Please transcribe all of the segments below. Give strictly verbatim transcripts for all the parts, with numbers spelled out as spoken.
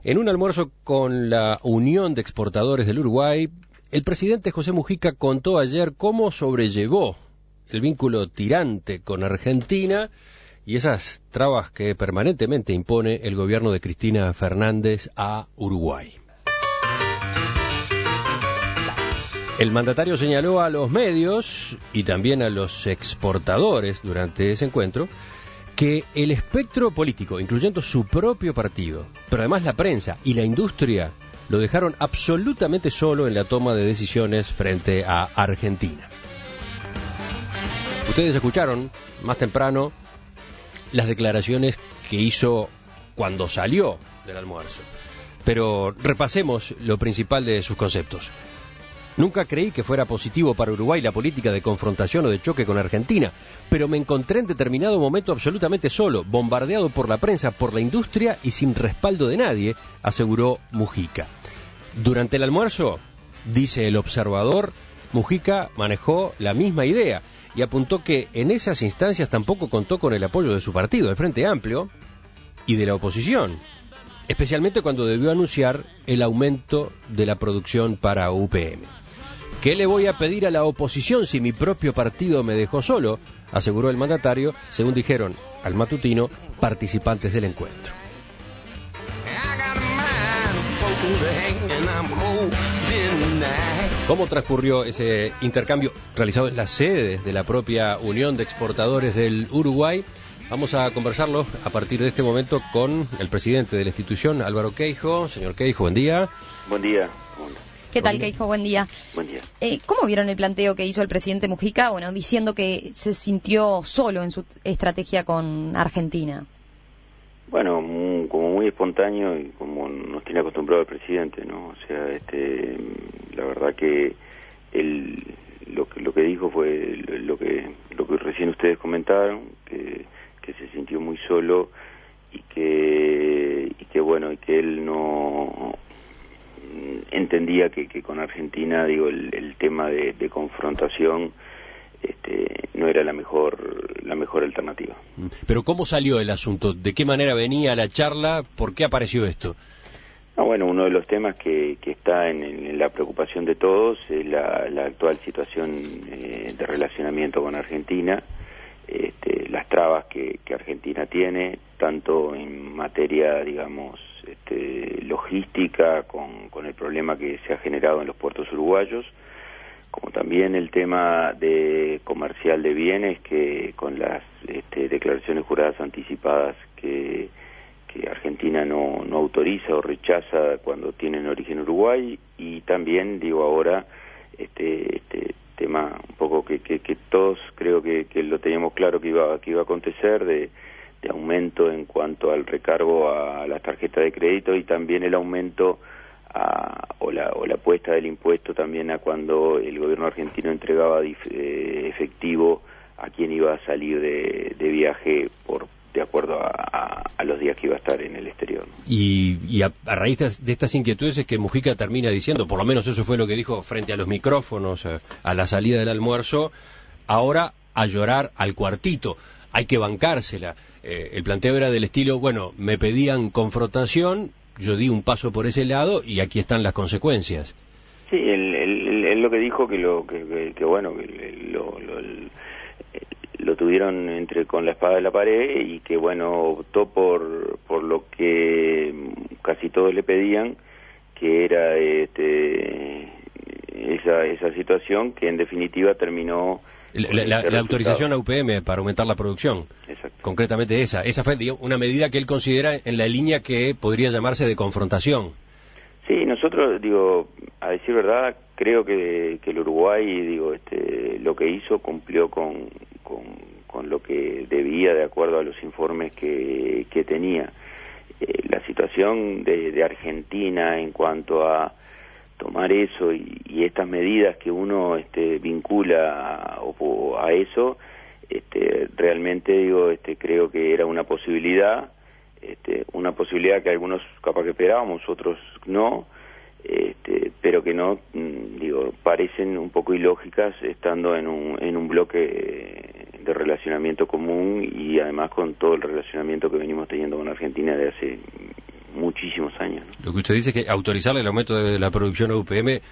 En un almuerzo con la Unión de Exportadores del Uruguay, el presidente José Mujica contó ayer cómo sobrellevó el vínculo tirante con Argentina y esas trabas que permanentemente impone el gobierno de Cristina Fernández a Uruguay. El mandatario señaló a los medios y también a los exportadores durante ese encuentro que el espectro político, incluyendo su propio partido, pero además la prensa y la industria, lo dejaron absolutamente solo en la toma de decisiones frente a Argentina. Ustedes escucharon más temprano las declaraciones que hizo cuando salió del almuerzo, pero repasemos lo principal de sus conceptos. Nunca creí que fuera positivo para Uruguay la política de confrontación o de choque con Argentina, pero me encontré en determinado momento absolutamente solo, bombardeado por la prensa, por la industria y sin respaldo de nadie, aseguró Mujica. Durante el almuerzo, dice el observador, Mujica manejó la misma idea y apuntó que en esas instancias tampoco contó con el apoyo de su partido, el Frente Amplio, y de la oposición, especialmente cuando debió anunciar el aumento de la producción para U P M. ¿Qué le voy a pedir a la oposición si mi propio partido me dejó solo?, aseguró el mandatario, según dijeron al matutino participantes del encuentro. ¿Cómo transcurrió ese intercambio realizado en las sedes de la propia Unión de Exportadores del Uruguay? Vamos a conversarlo a partir de este momento con el presidente de la institución, Álvaro Queijo. Señor Queijo, buen día. Buen día. ¿Qué tal, Queijo? Buen día. Buen día. Eh, ¿Cómo vieron el planteo que hizo el presidente Mujica, bueno, diciendo que se sintió solo en su estrategia con Argentina? Bueno, muy, como muy espontáneo y como nos tiene acostumbrado el presidente, ¿no? O sea, este, la verdad que él lo que lo que dijo fue lo que lo que recién ustedes comentaron, que que se sintió muy solo y que y que bueno y que él no entendía que, que con Argentina, digo, el, el tema de, de confrontación este, no era la mejor la mejor alternativa. Pero ¿cómo salió el asunto? ¿De qué manera venía la charla? ¿Por qué apareció esto? Ah, bueno, uno de los temas que, que está en, en la preocupación de todos es la, la actual situación eh, de relacionamiento con Argentina, este, las trabas que, que Argentina tiene, tanto en materia, digamos, este, logística, con, con el problema que se ha generado en los puertos uruguayos, como también el tema de comercial de bienes, que con las este, declaraciones juradas anticipadas que, que Argentina no, no autoriza o rechaza cuando tienen origen Uruguay, y también, digo, ahora este, este tema un poco que, que, que todos creo que, que lo teníamos claro que iba, que iba a acontecer, de, de aumento en cuanto al recargo a las tarjetas de crédito, y también el aumento a, o, la, o la puesta del impuesto también a cuando el gobierno argentino entregaba dif, eh, efectivo a quien iba a salir de, de viaje por de acuerdo a, a, a los días que iba a estar en el exterior. Y, y a, a raíz de estas inquietudes es que Mujica termina diciendo, por lo menos eso fue lo que dijo frente a los micrófonos a, a la salida del almuerzo, ahora a llorar al cuartito, hay que bancársela. Eh, el planteo era del estilo, bueno, me pedían confrontación, yo di un paso por ese lado y aquí están las consecuencias. Sí, él, él, él lo que dijo que lo que, que, que bueno, que lo, lo, el, lo tuvieron entre con la espada de la pared, y que bueno, optó por por lo que casi todos le pedían, que era este esa esa situación que en definitiva terminó la, la, la autorización a U P M para aumentar la producción. Exacto. Concretamente esa esa fue, digamos, una medida que él considera en la línea que podría llamarse de confrontación. Sí, nosotros, digo, a decir verdad, creo que, que el Uruguay, digo, este, lo que hizo cumplió con, con, con lo que debía de acuerdo a los informes que, que tenía. Eh, la situación de, de Argentina en cuanto a tomar eso y, y estas medidas que uno este, vincula a, a eso, este, realmente, digo, este, creo que era una posibilidad. Este, una posibilidad que algunos capaz que esperábamos, otros no, este, pero que no, digo, parecen un poco ilógicas estando en un, en un bloque de relacionamiento común, y además con todo el relacionamiento que venimos teniendo con Argentina de hace muchísimos años, ¿no? Lo que usted dice es que autorizarle el aumento de la producción a U P M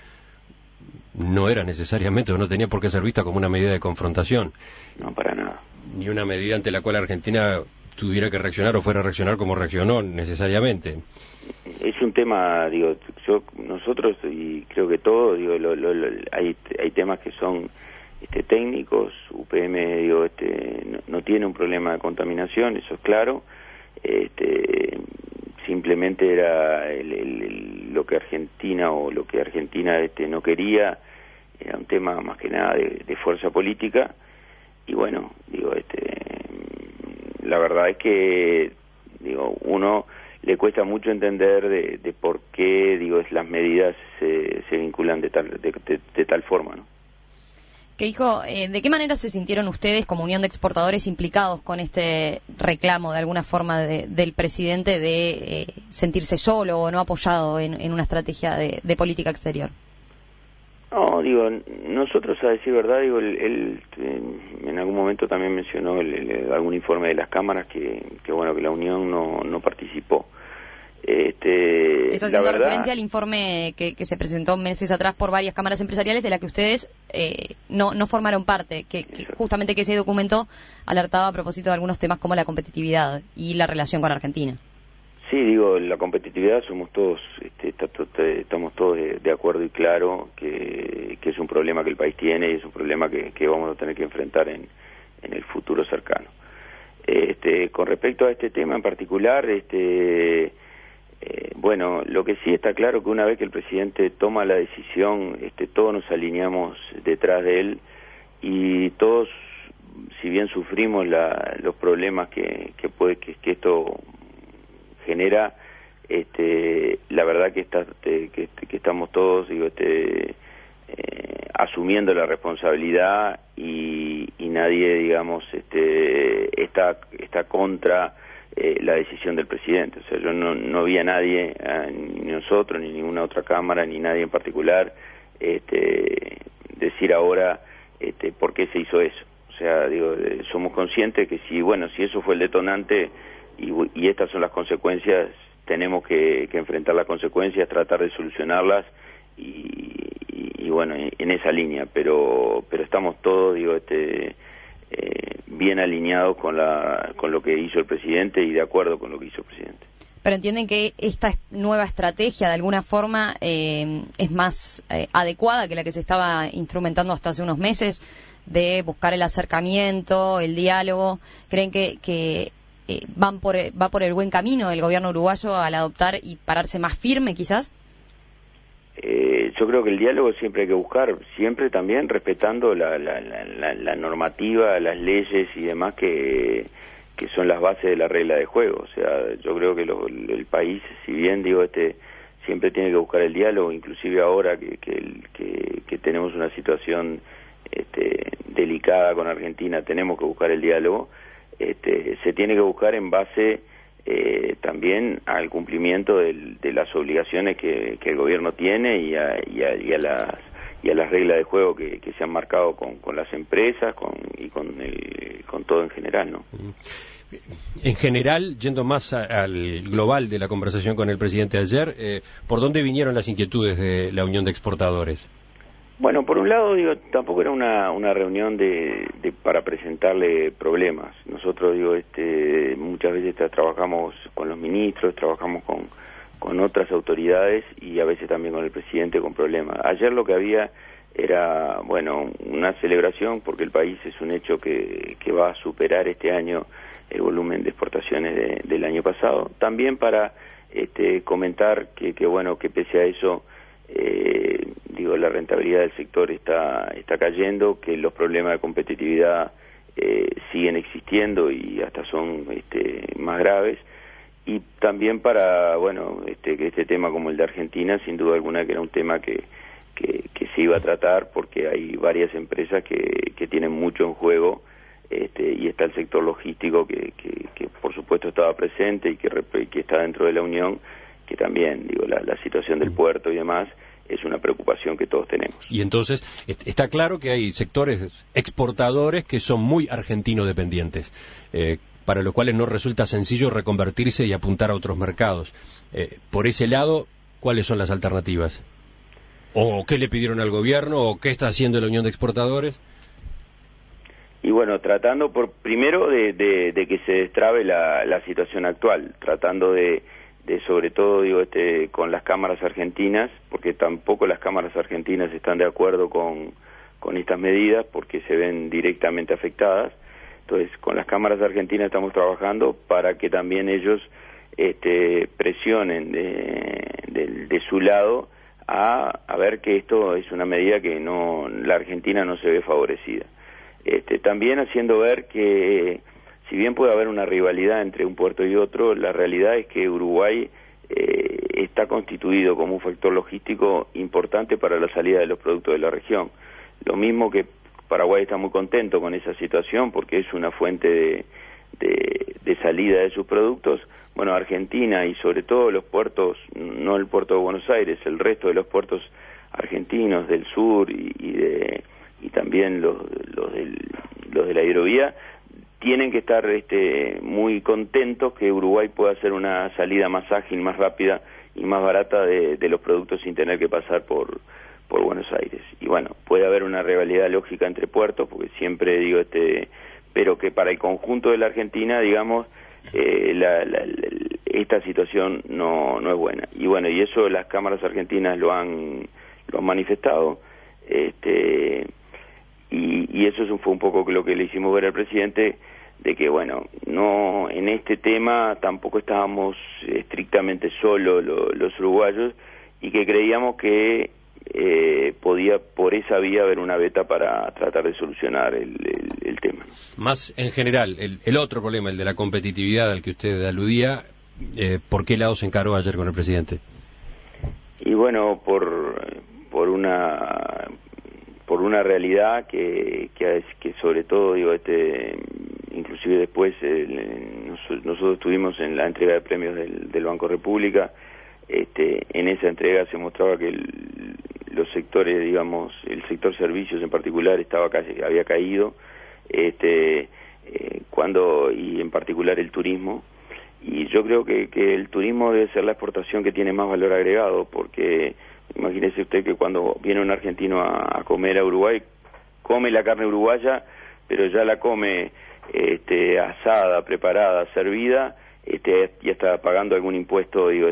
no era necesariamente, o no tenía por qué ser vista como una medida de confrontación. No, para nada. Ni una medida ante la cual Argentina tuviera que reaccionar o fuera a reaccionar como reaccionó necesariamente. Es un tema, digo, yo nosotros y creo que todos, digo, lo, lo, lo, hay hay temas que son este, técnicos. U P M, digo, este, no, no tiene un problema de contaminación, eso es claro. Este, simplemente era el, el, el, lo que Argentina o lo que Argentina este, no quería, era un tema más que nada de, de fuerza política. Y bueno, digo, este, la verdad es que, digo, uno le cuesta mucho entender de, de por qué, digo, es, las medidas se, se vinculan de tal de, de, de tal forma, ¿no? Que dijo, eh, ¿de qué manera se sintieron ustedes como Unión de Exportadores implicados con este reclamo de alguna forma de, del presidente de eh, sentirse solo o no apoyado en, en una estrategia de, de política exterior? No, digo, nosotros, a decir verdad, digo, él, él en algún momento también mencionó el, el, algún informe de las cámaras que, que bueno, que la Unión no, no participó. Este, Eso haciendo la verdad, referencia al informe que, que se presentó meses atrás por varias cámaras empresariales de la que ustedes eh, no, no formaron parte, que, que justamente que ese documento alertaba a propósito de algunos temas como la competitividad y la relación con Argentina. Sí, digo, la competitividad somos todos, este, estamos todos de, de acuerdo y claro que, que es un problema que el país tiene y es un problema que, que vamos a tener que enfrentar en, en el futuro cercano. Este, con respecto a este tema en particular, este, eh, bueno, lo que sí está claro que una vez que el presidente toma la decisión, este, todos nos alineamos detrás de él y todos, si bien sufrimos la, los problemas que, que puede que, que esto genera, este, la verdad que está que, que estamos todos, digo, este, eh, asumiendo la responsabilidad y, y nadie, digamos, este, está está contra eh, la decisión del presidente. O sea, yo no no vi a nadie, a, ni nosotros ni ninguna otra cámara ni nadie en particular, este, decir ahora este, por qué se hizo eso. O sea, digo, eh, somos conscientes que si bueno si eso fue el detonante Y, y estas son las consecuencias, tenemos que, que enfrentar las consecuencias, tratar de solucionarlas y, y, y bueno, en, en esa línea, pero pero estamos todos, digo, este, eh, bien alineados con la con lo que hizo el presidente y de acuerdo con lo que hizo el presidente. Pero entienden que esta nueva estrategia de alguna forma eh, es más eh, adecuada que la que se estaba instrumentando hasta hace unos meses, de buscar el acercamiento, el diálogo. ¿Creen que, que Eh, van por va por el buen camino el gobierno uruguayo al adoptar y pararse más firme quizás? Eh, yo creo que el diálogo siempre hay que buscar, siempre también respetando la, la, la, la normativa, las leyes y demás que, que son las bases de la regla de juego. O sea, yo creo que lo, el país, si bien digo este siempre tiene que buscar el diálogo, inclusive ahora que, que, que, que tenemos una situación este, delicada con Argentina, tenemos que buscar el diálogo. Este, se tiene que buscar en base eh, también al cumplimiento del, de las obligaciones que, que el gobierno tiene y a, y a, y a las y a las reglas de juego que, que se han marcado con, con las empresas con, y con, el, con todo en general, ¿no? En general, yendo más a, al global de la conversación con el presidente ayer, eh, ¿por dónde vinieron las inquietudes de la Unión de Exportadores? Bueno, por un lado, digo, tampoco era una, una reunión de, de para presentarle problemas. Nosotros, digo, este, muchas veces tra trabajamos con los ministros, trabajamos con, con otras autoridades y a veces también con el presidente con problemas. Ayer lo que había era, bueno, una celebración porque el país es un hecho que, que va a superar este año el volumen de exportaciones de, del año pasado. También para este, comentar que, que, bueno, que pese a eso, Eh, digo, la rentabilidad del sector está está cayendo, que los problemas de competitividad eh, siguen existiendo y hasta son este, más graves, y también para, bueno, este, que este tema como el de Argentina, sin duda alguna que era un tema que, que, que se iba a tratar porque hay varias empresas que, que tienen mucho en juego, este, y está el sector logístico que, que, que por supuesto estaba presente y que, que está dentro de la Unión, que también, digo, la, la situación del puerto y demás es una preocupación que todos tenemos. Y entonces, está claro que hay sectores exportadores que son muy argentino dependientes. Eh, para los cuales no resulta sencillo reconvertirse y apuntar a otros mercados. Eh, por ese lado, ¿cuáles son las alternativas? ¿O qué le pidieron al gobierno? ¿O qué está haciendo la Unión de Exportadores? Y bueno, tratando por primero de, de, de que se destrabe la, la situación actual, tratando de, de sobre todo digo este con las cámaras argentinas, porque tampoco las cámaras argentinas están de acuerdo con, con estas medidas porque se ven directamente afectadas. Entonces, con las cámaras argentinas estamos trabajando para que también ellos este, presionen de, de, de su lado a, a ver que esto es una medida que no la Argentina no se ve favorecida. Este, también haciendo ver que si bien puede haber una rivalidad entre un puerto y otro, la realidad es que Uruguay eh, está constituido como un factor logístico importante para la salida de los productos de la región. Lo mismo que Paraguay está muy contento con esa situación porque es una fuente de, de, de salida de sus productos. Bueno, Argentina y sobre todo los puertos, no el puerto de Buenos Aires, el resto de los puertos argentinos del sur y, y de y también los, los, del, los de la hidrovía, tienen que estar este, muy contentos que Uruguay pueda hacer una salida más ágil, más rápida y más barata de, de los productos sin tener que pasar por, por Buenos Aires. Y bueno, puede haber una rivalidad lógica entre puertos, porque siempre digo, este, pero que para el conjunto de la Argentina, digamos, eh, la, la, la, esta situación no, no es buena. Y bueno, y eso las cámaras argentinas lo han, lo han manifestado, este... Y, y eso fue un poco lo que le hicimos ver al presidente, de que bueno, no en este tema tampoco estábamos estrictamente solos lo, los uruguayos y que creíamos que eh, podía por esa vía haber una beta para tratar de solucionar el, el, el tema. Más en general, el, el otro problema, el de la competitividad al que usted aludía, eh, ¿por qué lado se encaró ayer con el presidente? Y bueno, por, por una... por una realidad que, que, que sobre todo, digo, este, inclusive después el, nosotros estuvimos en la entrega de premios del, del Banco República, este, en esa entrega se mostraba que el, los sectores, digamos, el sector servicios en particular estaba casi, había caído, este, eh, cuando, y en particular el turismo, y yo creo que, que el turismo debe ser la exportación que tiene más valor agregado, porque imagínese usted que cuando viene un argentino a, a comer a Uruguay, come la carne uruguaya, pero ya la come este, asada, preparada, servida, este, ya está pagando algún impuesto, digo,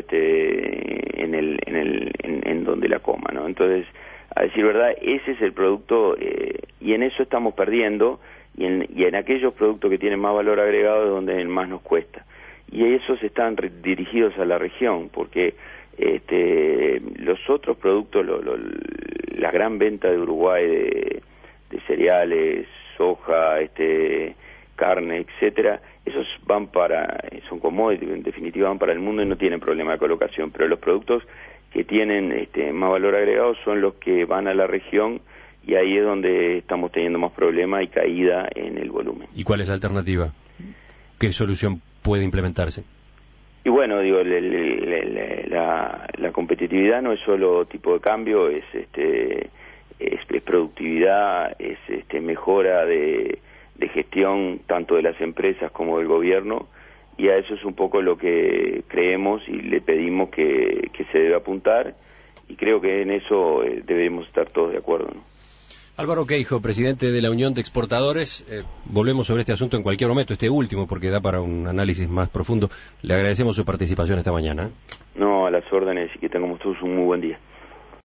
este, en el, en el, en, en donde la coma, ¿no? Entonces, a decir verdad, ese es el producto eh, y en eso estamos perdiendo y en, y en aquellos productos que tienen más valor agregado es donde más nos cuesta. Y esos están dirigidos a la región, porque Este, los otros productos, lo, lo, la gran venta de Uruguay de, de cereales, soja, este, carne, etcétera, esos van para, son commodities, en definitiva van para el mundo y no tienen problema de colocación, pero los productos que tienen este, más valor agregado son los que van a la región y ahí es donde estamos teniendo más problema y caída en el volumen. ¿Y cuál es la alternativa? ¿Qué solución puede implementarse? Y bueno, digo, le, le, le, la, la competitividad no es solo tipo de cambio, es este es, es productividad, es este mejora de, de gestión tanto de las empresas como del gobierno, y a eso es un poco lo que creemos y le pedimos que, que se debe apuntar, y creo que en eso eh, debemos estar todos de acuerdo, ¿no? Álvaro Queijo, presidente de la Unión de Exportadores, eh, volvemos sobre este asunto en cualquier momento, este último, porque da para un análisis más profundo. Le agradecemos su participación esta mañana. No, a las órdenes y que tengamos todos un muy buen día.